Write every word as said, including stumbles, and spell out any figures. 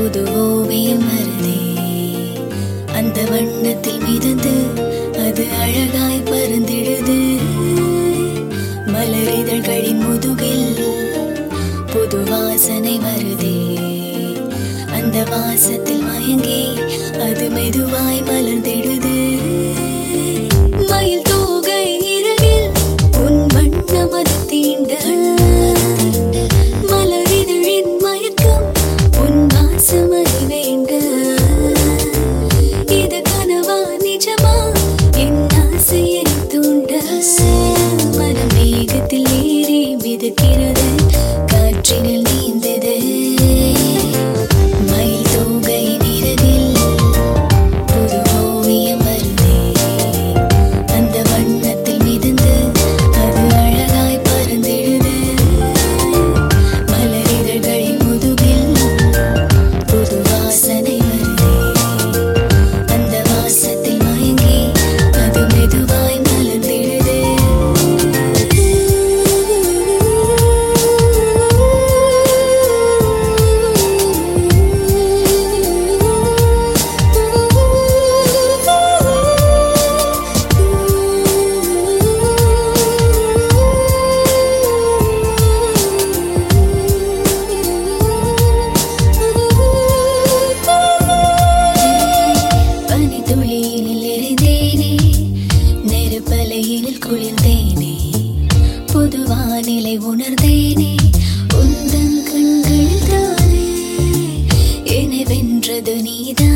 புது ஓவியம் வருதே, அந்த வண்ணத்தில் மிதந்து அது அழகாய் பறந்திடுது. மலரிதழ்களின் முதுகில் புது வாசனை வருதே, அந்த வாசத்தில் மயங்கி அது மெதுவாய் மலர்ந்திடுது. மயில் தூகை இரவில் உன் வண்ணம் அது தீண்ட, மலரிதழின் மயக்கம் உன் வாசம் அது வேண்ட. இது கனவா நிஜமா என் ஆசையை தூண்ட. மனம் மேகத்தில் ஏறி மிதக்கிறது, காற்றினில் நீந்தது. மயில் தூகையின் இரவில் புது ஓவியம் வருதே, அந்த வண்ணத்தில் மிதந்து அது அழகாய் பறந்திடுது. மலரிதழ்களின் முதுகில் புது வாசனை வருதே, அந்த வாசத்தில் மயங்கி அது மெதுவாய் மலர்ந்திடுது. பனித்துளியினில் எரிந்தேனே, நெருப்பலையினில் குளிர்ந்தேனே, புது வானிலை உணர்ந்தேனே, உந்தன் கண்களில் தானே என்னை வென்றது நீதான்.